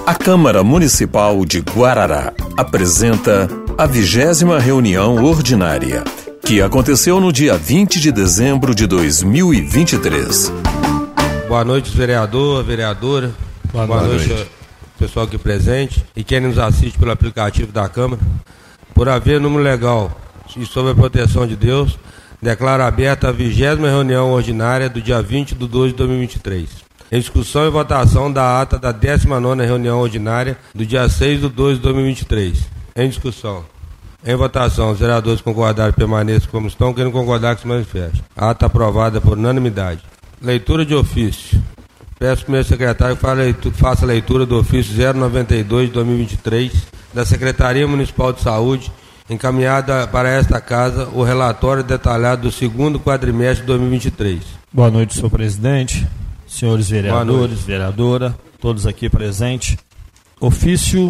A Câmara Municipal de Guarará apresenta a 20ª reunião ordinária, que aconteceu no dia 20 de dezembro de 2023. Boa noite, vereador, vereadora. Boa noite, pessoal aqui presente e quem nos assiste pelo aplicativo da Câmara. Por haver número legal e sob a proteção de Deus, declaro aberta a 20ª reunião ordinária do dia 20 de 2 de 2023. Em discussão e votação da ata da 19ª reunião ordinária do dia 6 de 2 de 2023. Em discussão. Em votação, os vereadores concordarem permaneçam como estão, quem não concordar que se manifeste. Ata aprovada por unanimidade. Leitura de ofício. Peço ao primeiro secretário que faça a leitura do ofício 092 de 2023 da Secretaria Municipal de Saúde, encaminhada para esta casa o relatório detalhado do segundo quadrimestre de 2023. Boa noite, senhor presidente, senhores vereadores, vereadora, todos aqui presentes. Ofício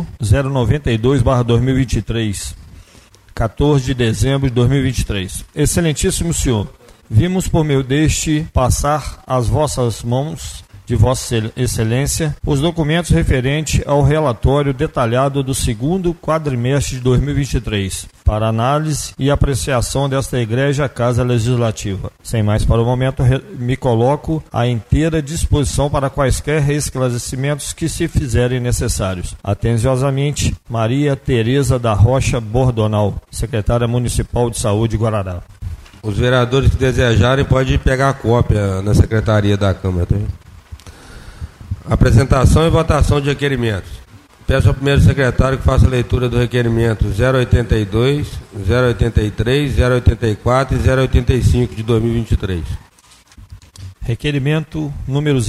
092/2023, 14 de dezembro de 2023. Excelentíssimo senhor, vimos por meio deste passar às vossas mãos, de Vossa Excelência, os documentos referentes ao relatório detalhado do segundo quadrimestre de 2023, para análise e apreciação desta Igreja Casa Legislativa. Sem mais para o momento, me coloco à inteira disposição para quaisquer esclarecimentos que se fizerem necessários. Atenciosamente, Maria Tereza da Rocha Bordonal, Secretária Municipal de Saúde de Guarará. Os vereadores que desejarem podem pegar a cópia na Secretaria da Câmara. Tá? Apresentação e votação de requerimentos. Peço ao primeiro secretário que faça a leitura do requerimento 082, 083, 084 e 085 de 2023. Requerimento número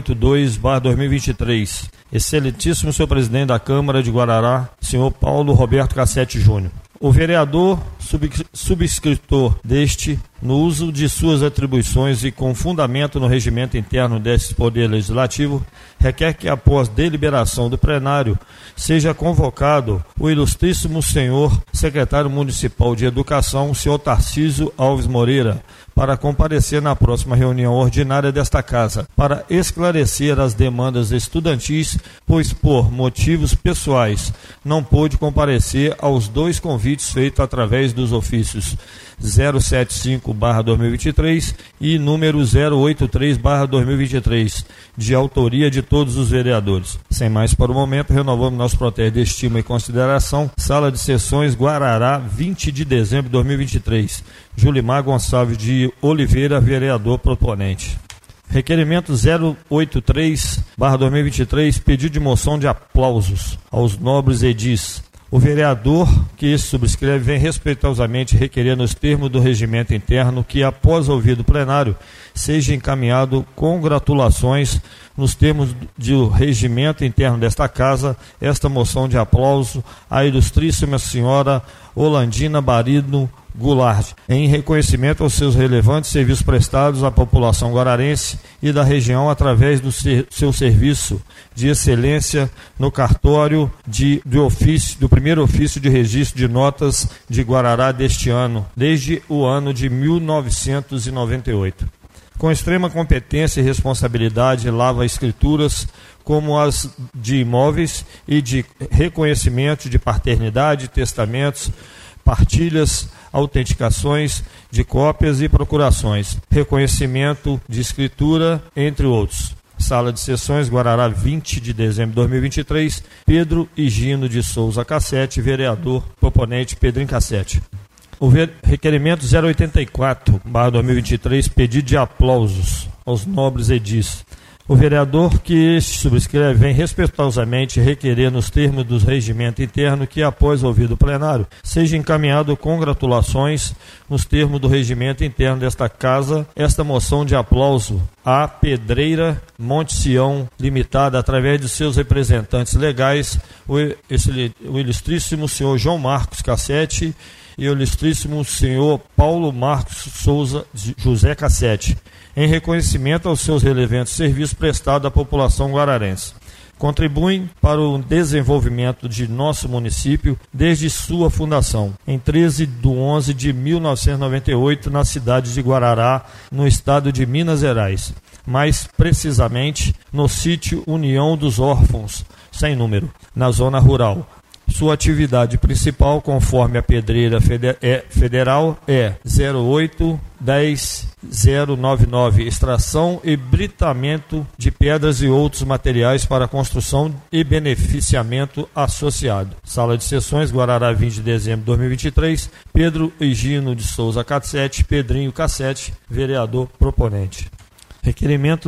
082/2023. Excelentíssimo senhor presidente da Câmara de Guarará, senhor Paulo Roberto Cassete Júnior. O vereador subscritor deste, no uso de suas atribuições e com fundamento no regimento interno deste Poder Legislativo, requer que, após deliberação do plenário, seja convocado o ilustríssimo senhor secretário municipal de Educação, senhor Tarcísio Alves Moreira, para comparecer na próxima reunião ordinária desta Casa, para esclarecer as demandas estudantis, pois por motivos pessoais não pôde comparecer aos dois convites feitos através dos ofícios 075/2023 e número 083/2023, de autoria de todos os vereadores. Sem mais para o momento, renovamos nosso protesto de estima e consideração. Sala de Sessões Guarará, 20 de dezembro de 2023. Julimar Gonçalves de Oliveira, vereador proponente. Requerimento 083/2023, pedido de moção de aplausos aos nobres edis. O vereador que este subscreve vem respeitosamente requerer nos termos do regimento interno que, após ouvido o plenário, seja encaminhado congratulações nos termos do regimento interno desta Casa, esta moção de aplauso à ilustríssima senhora Olandina Barino Goulart, em reconhecimento aos seus relevantes serviços prestados à população guararense e da região através do seu serviço de excelência no cartório do primeiro ofício de registro de notas de Guarará deste ano, desde o ano de 1998. Com extrema competência e responsabilidade, lava escrituras como as de imóveis e de reconhecimento de paternidade, testamentos, partilhas, autenticações de cópias e procurações, reconhecimento de escritura, entre outros. Sala de Sessões Guarará, 20 de dezembro de 2023, Pedro Higino de Souza Cassete, vereador proponente Pedrinho Cassete. O requerimento 084/2023, pedido de aplausos aos nobres edis. O vereador que este subscreve vem respeitosamente requerer nos termos do regimento interno que, após ouvido o plenário, seja encaminhado congratulações nos termos do regimento interno desta Casa, esta moção de aplauso à Pedreira Monte Sião Limitada, através de seus representantes legais, o ilustríssimo senhor João Marcos Cassete e o ilustríssimo senhor Paulo Marcos Souza José Cassete, em reconhecimento aos seus relevantes serviços prestados à população guararense. Contribuem para o desenvolvimento de nosso município desde sua fundação, em 13 de 11 de 1998, na cidade de Guarará, no estado de Minas Gerais. mais precisamente no sítio União dos Órfãos, sem número, na zona rural. Sua atividade principal, conforme a pedreira federal, é 08-10-099, extração e britamento de pedras e outros materiais para construção e beneficiamento associado. Sala de Sessões, Guarará, 20 de dezembro de 2023, Pedro Higino de Souza Cassete, Pedrinho Cassete, vereador proponente. Requerimento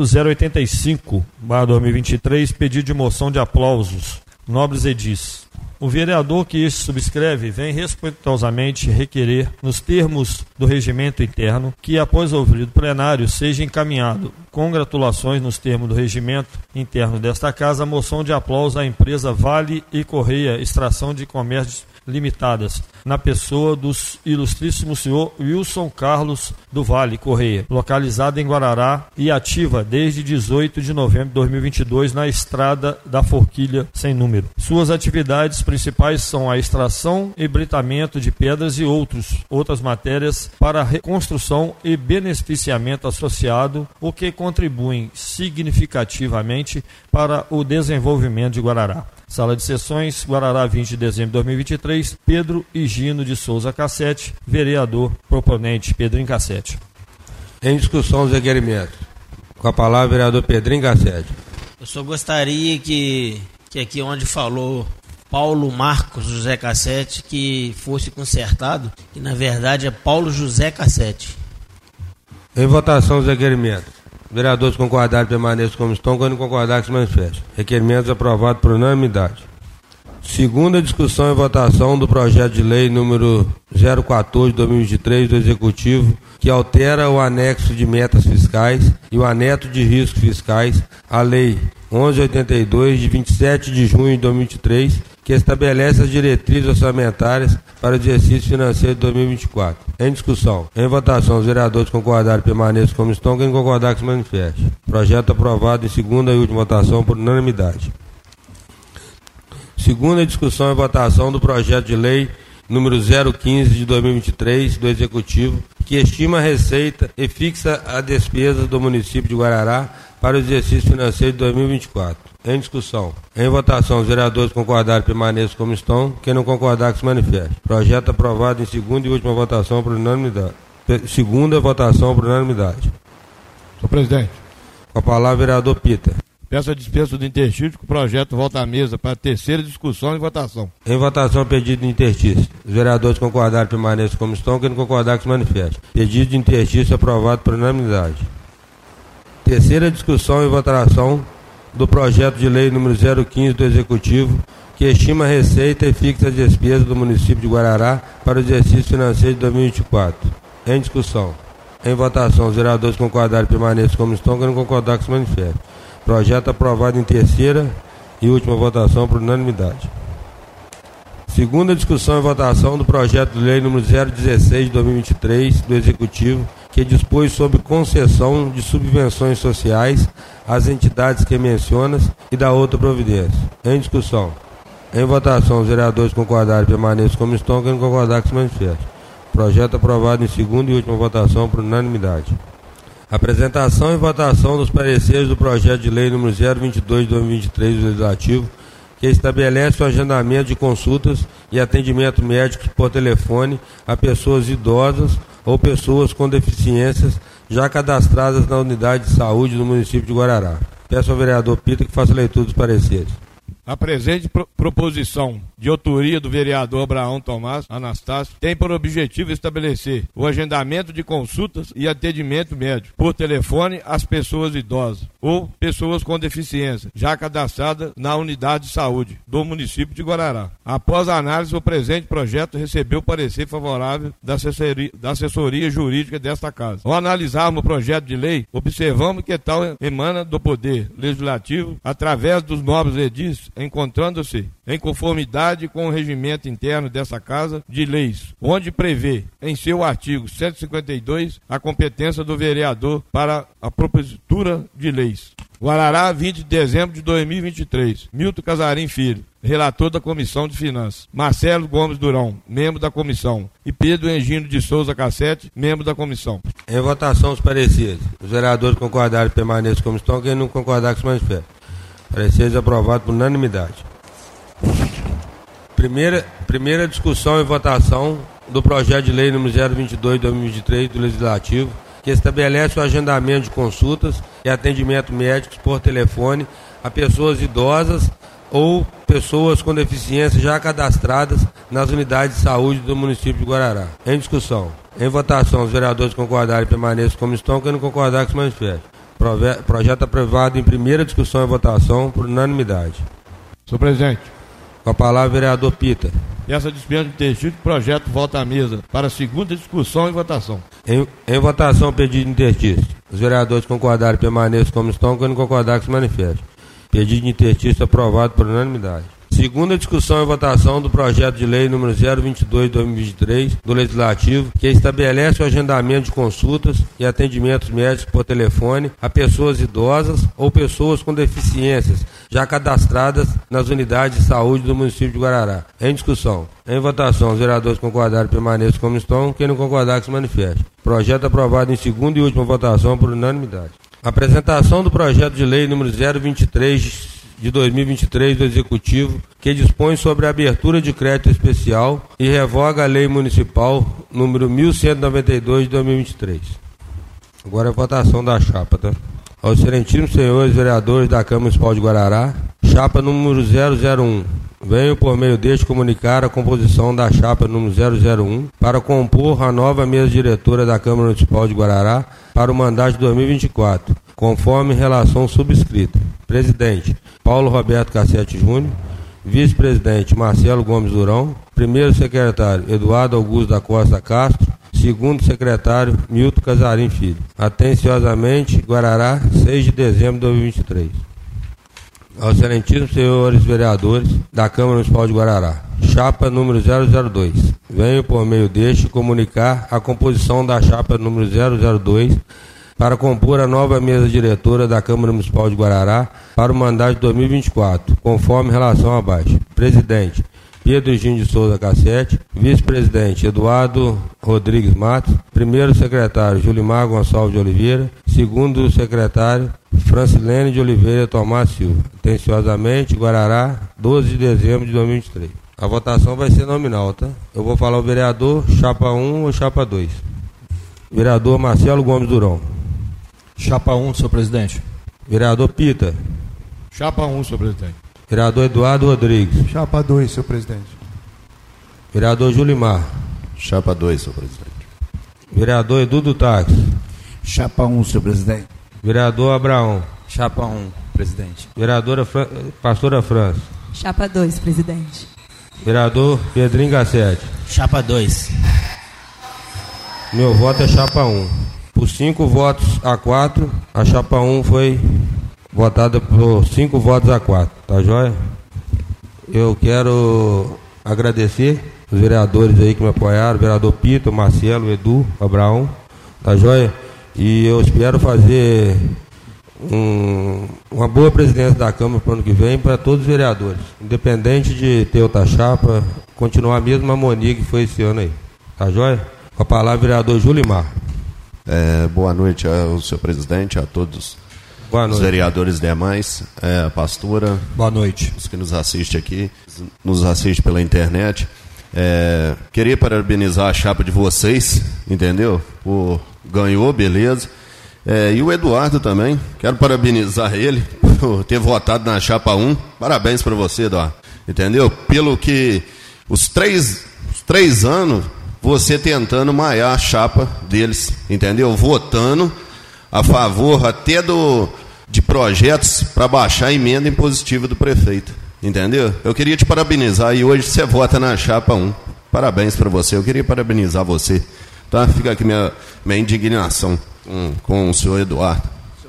085/2023, pedido de moção de aplausos. Nobres edis. O vereador que este subscreve vem respeitosamente requerer, nos termos do regimento interno, que após ouvido plenário seja encaminhado, com gratulações nos termos do regimento interno desta casa, a moção de aplauso à empresa Vale e Correia Extração de Comércio Limitadas, na pessoa do ilustríssimo senhor Wilson Carlos do Vale Correia, localizada em Guarará e ativa desde 18 de novembro de 2022 na Estrada da Forquilha sem número. Suas atividades principais são a extração e britamento de pedras e outras matérias para reconstrução e beneficiamento associado, o que contribuem significativamente para o desenvolvimento de Guarará. Sala de Sessões, Guarará, 20 de dezembro de 2023, Pedro Higino de Souza Cassete, vereador proponente, Pedrinho Cassete. Em discussão dos requerimentos. Com a palavra, vereador Pedrinho Cassete. Eu só gostaria que aqui onde falou Paulo Marcos José Cassete, que fosse consertado, que na verdade é Paulo José Cassete. Em votação dos requerimentos. Vereadores concordarem permaneçam como estão, quando concordar que se manifestem. Requerimentos aprovados por unanimidade. Segunda discussão e votação do projeto de lei número 014/2023 do Executivo, que altera o anexo de metas fiscais e o anexo de riscos fiscais à Lei 1182, de 27 de junho de 2023, que estabelece as diretrizes orçamentárias para o exercício financeiro de 2024. Em discussão. Em votação, os vereadores concordarem permaneçam como estão, quem concordar que se manifeste. Projeto aprovado em segunda e última votação por unanimidade. Segunda discussão e votação do projeto de lei número 015 de 2023 do Executivo, que estima a receita e fixa a despesa do município de Guarará para o exercício financeiro de 2024. Em discussão. Em votação, os vereadores concordarem permaneçam como estão, quem não concordar que se manifeste. Projeto aprovado em segunda e última votação por unanimidade. Segunda votação por unanimidade. Senhor presidente. Com a palavra, vereador Peter. Peço a dispensa do interstício, que o projeto volta à mesa para a terceira discussão e votação. Em votação, pedido de interstício. Os vereadores concordarem permaneçam como estão, quem não concordar que se manifeste. Pedido de interstício aprovado por unanimidade. Terceira discussão e votação do projeto de lei número 015 do Executivo, que estima a receita e fixa a despesa do município de Guarará para o exercício financeiro de 2024. Em discussão. Em votação, os vereadores concordarem permaneçam como estão, quem não concordar que se manifeste. Projeto aprovado em terceira e última votação por unanimidade. Segunda discussão e votação do projeto de lei número 016 de 2023 do Executivo, que dispôs sobre concessão de subvenções sociais às entidades que mencionas e da outra providência. Em discussão. Em votação, os vereadores concordarem permaneçam como estão, quem não concordar que se manifeste. Projeto aprovado em segunda e última votação por unanimidade. Apresentação e votação dos pareceres do projeto de lei número 022 de 2023 do Legislativo, que estabelece o agendamento de consultas e atendimento médico por telefone a pessoas idosas ou pessoas com deficiências já cadastradas na unidade de saúde do município de Guarará. Peço ao vereador Pita que faça a leitura dos pareceres. A presente proposição de autoria do vereador Abraão Tomás Anastácio tem por objetivo estabelecer o agendamento de consultas e atendimento médico por telefone às pessoas idosas ou pessoas com deficiência já cadastradas na unidade de saúde do município de Guarará. Após a análise, o presente projeto recebeu parecer favorável da assessoria jurídica desta casa. Ao analisarmos o projeto de lei, observamos que tal emana do Poder Legislativo através dos nobres edis encontrando-se em conformidade com o regimento interno dessa Casa de Leis, onde prevê, em seu artigo 152, a competência do vereador para a propositura de leis. Guarará, 20 de dezembro de 2023. Milton Casarim Filho, relator da Comissão de Finanças. Marcelo Gomes Durão, membro da comissão. E Pedro Engino de Souza Cassete, membro da comissão. Em votação, os pareceres. Os vereadores concordaram permaneçam como estão. Quem não concordar, que se manifeste. Pareceres aprovados por unanimidade. Primeira discussão e votação do projeto de lei número 022 de 2023 do Legislativo, que estabelece o agendamento de consultas e atendimento médicos por telefone a pessoas idosas ou pessoas com deficiência já cadastradas nas unidades de saúde do município de Guarará. Em discussão. Em votação, os vereadores concordarem permaneçam como estão. Quem não concordar, que se manifeste. Projeto aprovado em primeira discussão e votação por unanimidade. Senhor presidente. Com a palavra, vereador Pita. E essa dispensa de interdito, o projeto volta à mesa para a segunda discussão e votação. Em votação, pedido de interstício. Os vereadores concordarem permaneçam como estão. Quem não concordar, que se manifeste. Pedido de interstício aprovado por unanimidade. Segunda discussão e votação do projeto de lei número 022 de 2023 do Legislativo, que estabelece o agendamento de consultas e atendimentos médicos por telefone a pessoas idosas ou pessoas com deficiências já cadastradas nas unidades de saúde do município de Guarará. Em discussão. Em votação, os vereadores concordarem permaneçam como estão. Quem não concordar, que se manifeste. Projeto aprovado em segunda e última votação por unanimidade. Apresentação do projeto de lei número 023 de 2023 do Executivo, que dispõe sobre a abertura de crédito especial e revoga a Lei Municipal número 1192 de 2023. Agora a votação da chapa, tá? Aos excelentíssimos senhores vereadores da Câmara Municipal de Guarará, chapa número 001. Venho, por meio deste, comunicar a composição da chapa número 001 para compor a nova mesa diretora da Câmara Municipal de Guarará para o mandato de 2024, conforme relação subscrita. Presidente, Paulo Roberto Cassete Júnior. Vice-presidente, Marcelo Gomes Durão. Primeiro secretário, Eduardo Augusto da Costa Castro. Segundo secretário, Milton Casarim Filho. Atenciosamente, Guarará, 6 de dezembro de 2023. Aos excelentíssimos senhores vereadores da Câmara Municipal de Guarará, chapa número 002. Venho, por meio deste, comunicar a composição da chapa número 002 para compor a nova mesa diretora da Câmara Municipal de Guarará para o mandato de 2024, conforme relação abaixo. Presidente, Pedro Engino de Souza Cassete. Vice-presidente, Eduardo Rodrigues Matos. Primeiro secretário, Julimar Gonçalves de Oliveira. Segundo secretário, Francilene de Oliveira Tomás Silva. Atenciosamente, Guarará, 12 de dezembro de 2023. A votação vai ser nominal, tá? Eu vou falar o vereador, chapa 1 ou chapa 2. Vereador Marcelo Gomes Durão. Chapa 1, senhor presidente. Vereador Pita. Chapa 1, senhor presidente. Vereador Eduardo Rodrigues. Chapa 2, senhor presidente. Vereador Julimar. Chapa 2, senhor presidente. Vereador Edu do Táxi. Chapa 1, senhor presidente. Vereador Abraão. Chapa 1, presidente. Vereadora Pastora França. Chapa 2, presidente. Vereador Pedrinho Gassete. Chapa 2. Meu voto é chapa 1. Por 5 votos a 4, a chapa 1 foi votada por 5 votos a 4. Tá joia? Eu quero agradecer os vereadores aí que me apoiaram, o vereador Pito, Marcelo, Edu, Abraão. Tá joia? E eu espero fazer uma boa presidência da Câmara para o ano que vem para todos os vereadores. Independente de ter outra chapa, continuar a mesma harmonia que foi esse ano aí. Tá joia? Com a palavra, vereador Julimar. Boa noite ao senhor presidente, a todos os vereadores demais, a pastora. Boa noite. Os que nos assistem aqui, nos assistem pela internet. Queria parabenizar a chapa de vocês, entendeu? Ganhou, beleza. E o Eduardo também, quero parabenizar ele por ter votado na chapa 1. Parabéns para você, Eduardo. Entendeu? Pelo que os três anos você tentando maiar a chapa deles, entendeu? Votando a favor até de projetos para baixar a emenda impositiva do prefeito, entendeu? Eu queria te parabenizar e hoje você vota na chapa 1. Parabéns para você, eu queria parabenizar você, tá? Fica aqui minha indignação com o senhor Eduardo.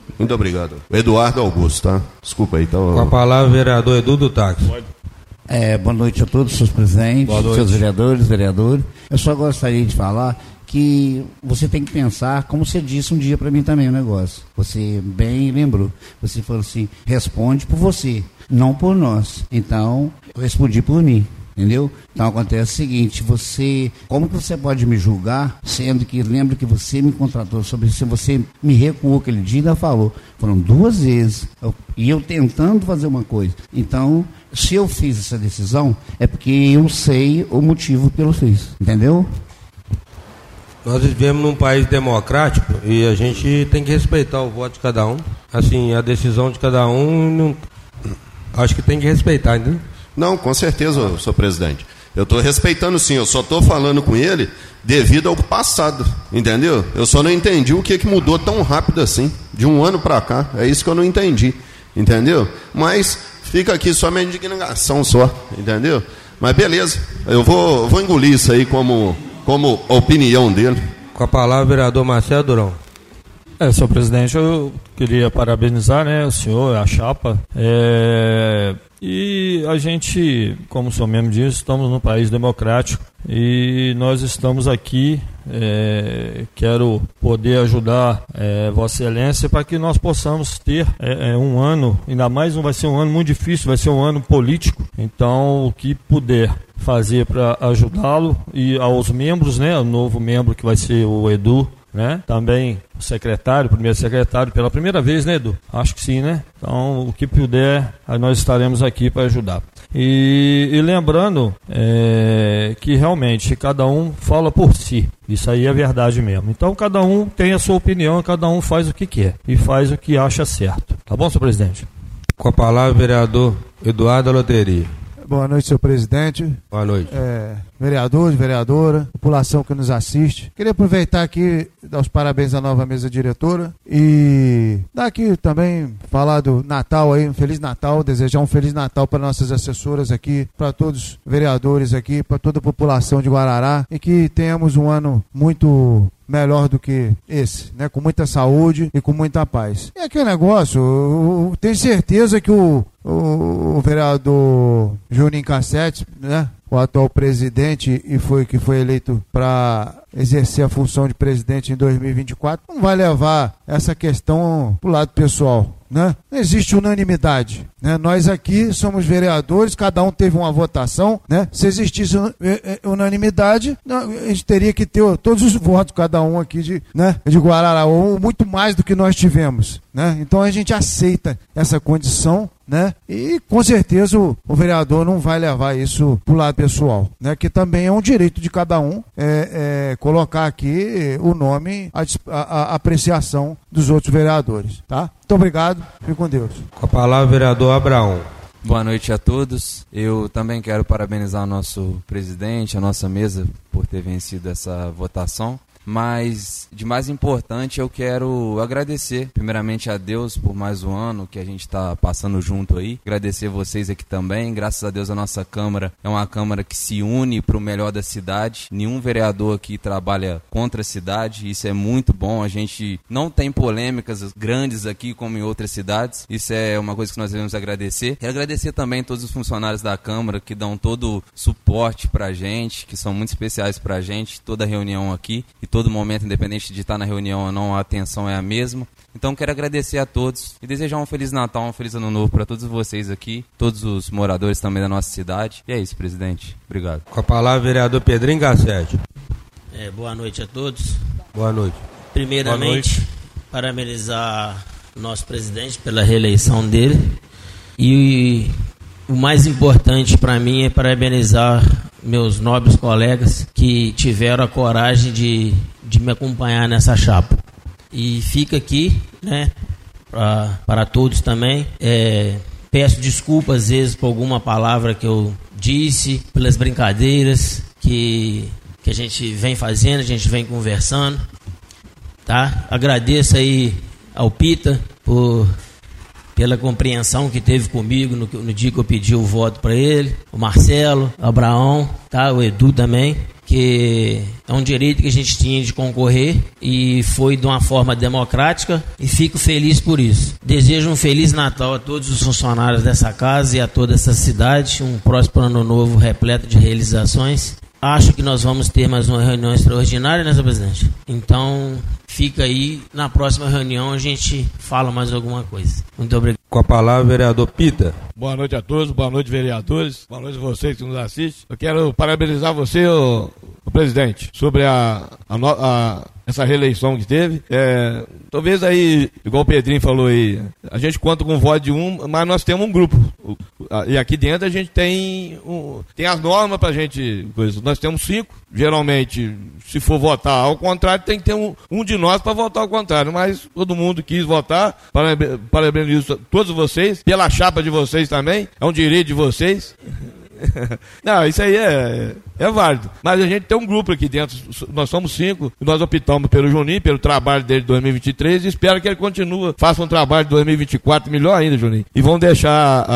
Muito obrigado. Eduardo Augusto, tá? Desculpa aí. Tá... Com a palavra, vereador Edu do Táxi. Boa noite a todos, seus presidentes, seus vereadores. Eu só gostaria de falar que você tem que pensar, como você disse um dia para mim também o negócio. Você bem lembrou. Você falou assim, responde por você, não por nós. Então, eu respondi por mim. Entendeu? Então acontece o seguinte, como que você pode me julgar, sendo que lembro que você me contratou sobre isso, você me recuou aquele dia e ainda falou, foram 2 vezes, e eu tentando fazer uma coisa. Então, se eu fiz essa decisão, é porque eu sei o motivo pelo fiz, entendeu? Nós vivemos num país democrático e a gente tem que respeitar o voto de cada um, assim, a decisão de cada um, acho que tem que respeitar, entendeu? Não, com certeza, senhor presidente. Eu estou respeitando sim, eu só estou falando com ele devido ao passado, entendeu? Eu só não entendi o que mudou tão rápido assim, de um ano para cá, é isso que eu não entendi, entendeu? Mas fica aqui só minha indignação só, entendeu? Mas beleza, eu vou engolir isso aí como opinião dele. Com a palavra, vereador Marcelo Durão. Senhor presidente, eu queria parabenizar, o senhor, a chapa, e a gente, como o senhor mesmo disse, estamos num país democrático e nós estamos aqui, quero poder ajudar Vossa Excelência para que nós possamos ter um ano, ainda mais não vai ser um ano muito difícil, vai ser um ano político, então o que puder fazer para ajudá-lo e aos membros, o novo membro que vai ser o Edu, também o secretário, primeiro secretário, pela primeira vez, Edu? Acho que sim, Então, o que puder, nós estaremos aqui para ajudar. E lembrando que realmente cada um fala por si. Isso aí é verdade mesmo. Então, cada um tem a sua opinião, cada um faz o que quer e faz o que acha certo. Tá bom, senhor presidente? Com a palavra, vereador Eduardo Loteria. Boa noite, senhor presidente. Boa noite. Vereadores, vereadora, população que nos assiste. Queria aproveitar aqui, dar os parabéns à nova mesa diretora e dar aqui também, falar do Natal aí, um Feliz Natal, desejar um Feliz Natal para nossas assessoras aqui, para todos os vereadores aqui, para toda a população de Guarará e que tenhamos um ano muito melhor do que esse, com muita saúde e com muita paz. E aqui o negócio, eu tenho certeza que o vereador Juninho Cassete, o atual presidente e que foi eleito para exercer a função de presidente em 2024, não vai levar essa questão para o lado pessoal. Não existe unanimidade. Nós aqui somos vereadores, cada um teve uma votação. Se existisse unanimidade, a gente teria que ter todos os votos, cada um aqui de Guarará, ou muito mais do que nós tivemos. Então a gente aceita essa condição. E com certeza o vereador não vai levar isso para o lado pessoal, que também é um direito de cada um colocar aqui o nome, a apreciação dos outros vereadores, tá? Muito obrigado, fique com Deus. Com a palavra, vereador Abraão. Boa noite a todos. Eu também quero parabenizar o nosso presidente, a nossa mesa, por ter vencido essa votação. Mas, de mais importante, eu quero agradecer, primeiramente, a Deus por mais um ano que a gente está passando junto aí. Agradecer vocês aqui também. Graças a Deus, a nossa Câmara é uma Câmara que se une para o melhor da cidade. Nenhum vereador aqui trabalha contra a cidade. Isso é muito bom. A gente não tem polêmicas grandes aqui como em outras cidades. Isso é uma coisa que nós devemos agradecer. Quero agradecer também todos os funcionários da Câmara que dão todo o suporte para a gente, que são muito especiais para a gente, toda a reunião aqui. E todo momento, independente de estar na reunião ou não, a atenção é a mesma. Então quero agradecer a todos e desejar um Feliz Natal, um Feliz Ano Novo para todos vocês aqui, todos os moradores também da nossa cidade. E é isso, presidente. Obrigado. Com a palavra, vereador Pedrinho Gassete. Boa noite a todos. Boa noite. Primeiramente, parabenizar o nosso presidente pela reeleição dele. E o mais importante para mim é parabenizar meus nobres colegas que tiveram a coragem de me acompanhar nessa chapa. E fica aqui, para todos também. Peço desculpas às vezes por alguma palavra que eu disse, pelas brincadeiras que a gente vem fazendo, a gente vem conversando. Tá? Agradeço aí ao Pita pela compreensão que teve comigo no dia que eu pedi o voto para ele, o Marcelo, o Abraão, tá? O Edu também. que é um direito que a gente tinha de concorrer e foi de uma forma democrática e fico feliz por isso. Desejo um Feliz Natal a todos os funcionários dessa casa e a toda essa cidade, um próspero ano novo repleto de realizações. Acho que nós vamos ter mais uma reunião extraordinária, né, senhor presidente? Então, fica aí, na próxima reunião a gente fala mais alguma coisa. Muito obrigado. Com a palavra, vereador Pita. Boa noite a todos, boa noite, vereadores, boa noite a vocês que nos assistem. Eu quero parabenizar você, o presidente, sobre essa reeleição que teve. Talvez aí, igual o Pedrinho falou aí, a gente conta com o voto de um, mas nós temos um grupo. E aqui dentro a gente tem as normas pra gente. Nós temos 5. Geralmente, se for votar ao contrário, tem que ter um de nós para votar ao contrário. Mas todo mundo quis votar. Parabenizo todos vocês, pela chapa de vocês também. É um direito de vocês. Não, isso aí é válido. Mas a gente tem um grupo aqui dentro, nós somos 5, nós optamos pelo Juninho, pelo trabalho dele de 2023 e espero que ele continue, faça um trabalho de 2024 melhor ainda, Juninho. E vamos deixar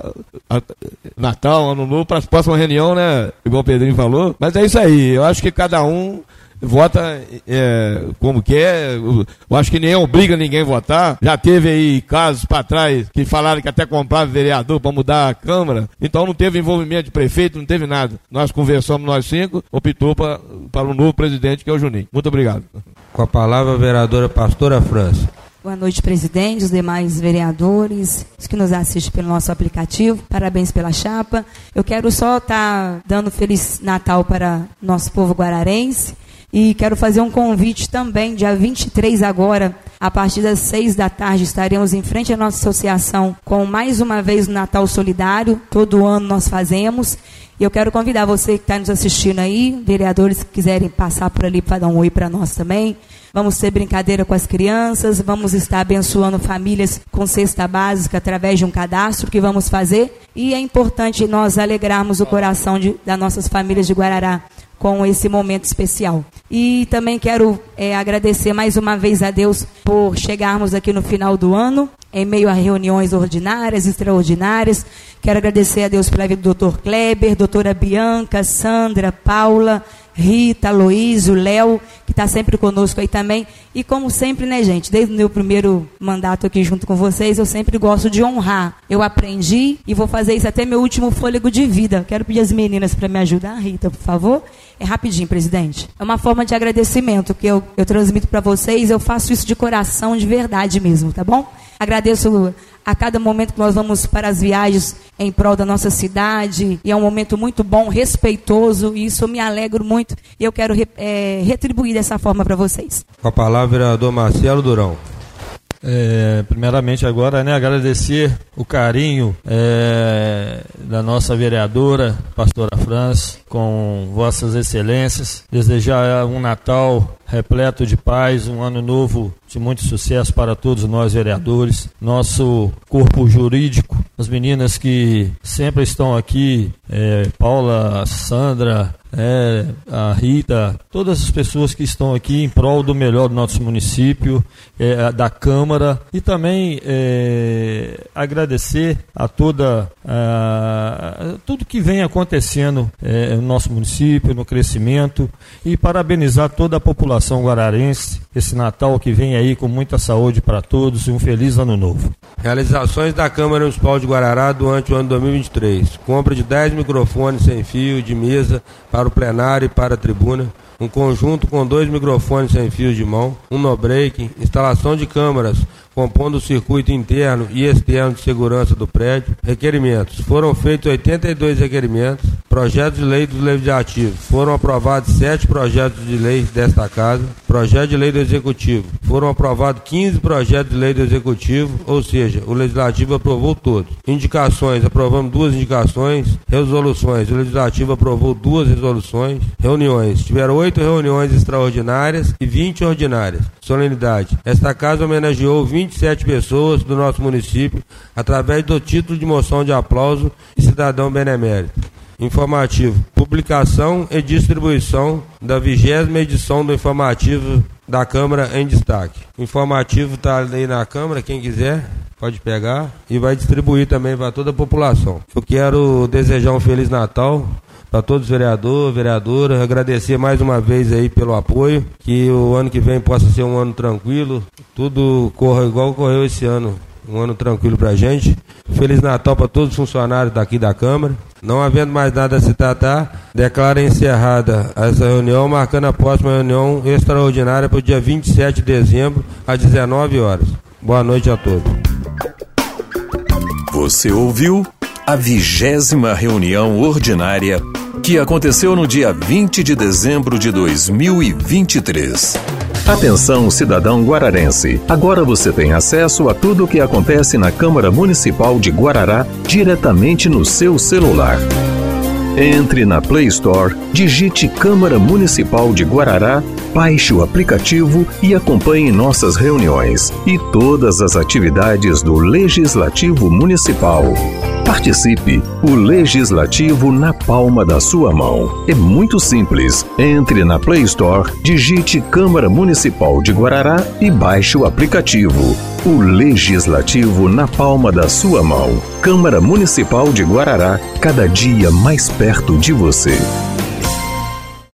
Natal, Ano Novo para a próxima reunião, né? Igual o Pedrinho falou. Mas é isso aí, eu acho que cada um vota como quer. Eu acho que nem obriga ninguém a votar. Já teve aí casos para trás que falaram que até comprava vereador para mudar a Câmara. Então não teve envolvimento de prefeito, não teve nada. Nós conversamos, nós 5, optou para um novo presidente, que é o Juninho. Muito obrigado. Com a palavra, a vereadora Pastora França. Boa noite, presidente, os demais vereadores, os que nos assistem pelo nosso aplicativo. Parabéns pela chapa. Eu quero só estar dando Feliz Natal para nosso povo guararense. E quero fazer um convite também, dia 23 agora, a partir das 6 da tarde, estaremos em frente à nossa associação com mais uma vez o Natal Solidário. Todo ano nós fazemos. E eu quero convidar você que está nos assistindo aí, vereadores que quiserem passar por ali para dar um oi para nós também. Vamos ter brincadeira com as crianças, vamos estar abençoando famílias com cesta básica através de um cadastro que vamos fazer. E é importante nós alegrarmos o coração das nossas famílias de Guarará com esse momento especial. E também quero agradecer mais uma vez a Deus por chegarmos aqui no final do ano, em meio a reuniões ordinárias, extraordinárias. Quero agradecer a Deus pela vida do Dr. Kleber, doutora Bianca, Sandra, Paula, Rita, Aloísio, Léo, que está sempre conosco aí também. E como sempre, né, gente, desde o meu primeiro mandato aqui junto com vocês, eu sempre gosto de honrar. Eu aprendi e vou fazer isso até meu último fôlego de vida. Quero pedir as meninas para me ajudar. Rita, por favor. É rapidinho, presidente. É uma forma de agradecimento que eu transmito para vocês. Eu faço isso de coração, de verdade mesmo, tá bom? Agradeço a cada momento que nós vamos para as viagens em prol da nossa cidade, e é um momento muito bom, respeitoso, e isso eu me alegro muito, e eu quero retribuir dessa forma para vocês. Com a palavra, vereador Marcelo Durão. Primeiramente agora, né, agradecer o carinho da nossa vereadora, pastora França, com vossas excelências, desejar um Natal repleto de paz, um ano novo de muito sucesso para todos nós vereadores, nosso corpo jurídico, as meninas que sempre estão aqui, Paula, Sandra, a Rita, todas as pessoas que estão aqui em prol do melhor do nosso município, da Câmara, e também agradecer a tudo que vem acontecendo no nosso município, no crescimento, e parabenizar toda a população guararense, esse Natal que vem aí com muita saúde para todos e um feliz ano novo. Realizações da Câmara Municipal de Guarará durante o ano 2023. Compra de 10 microfones sem fio de mesa para o plenário e para a tribuna. Um conjunto com 2 microfones sem fios de mão, um no-break, instalação de câmaras compondo o circuito interno e externo de segurança do prédio. Requerimentos. Foram feitos 82 requerimentos. Projetos de lei do Legislativo. Foram aprovados 7 projetos de lei desta casa. Projeto de lei do Executivo. Foram aprovados 15 projetos de lei do Executivo, ou seja, o Legislativo aprovou todos. Indicações. Aprovamos 2 indicações. Resoluções. O Legislativo aprovou 2 resoluções. Reuniões. Tiveram 8 reuniões extraordinárias e 20 ordinárias. Solenidade. Esta casa homenageou 27 pessoas do nosso município através do título de moção de aplauso e cidadão benemérito. Informativo. Publicação e distribuição da 20ª edição do informativo da Câmara em destaque. O informativo está aí na Câmara, quem quiser pode pegar e vai distribuir também para toda a população. Eu quero desejar um Feliz Natal para todos os vereadores, vereadoras, agradecer mais uma vez aí pelo apoio, que o ano que vem possa ser um ano tranquilo, tudo corra igual ocorreu esse ano, um ano tranquilo pra gente. Feliz Natal para todos os funcionários daqui da Câmara. Não havendo mais nada a se tratar, declaro encerrada essa reunião, marcando a próxima reunião extraordinária para o dia 27 de dezembro, às 19 horas. Boa noite a todos. Você ouviu a 20ª reunião ordinária que aconteceu no dia 20 de dezembro de 2023. Atenção, cidadão guararense. Agora você tem acesso a tudo o que acontece na Câmara Municipal de Guarará diretamente no seu celular. Entre na Play Store, digite Câmara Municipal de Guarará, baixe o aplicativo e acompanhe nossas reuniões e todas as atividades do Legislativo Municipal. Participe, o Legislativo na palma da sua mão. É muito simples. Entre na Play Store, digite Câmara Municipal de Guarará e baixe o aplicativo. O Legislativo na palma da sua mão. Câmara Municipal de Guarará, cada dia mais perto de você.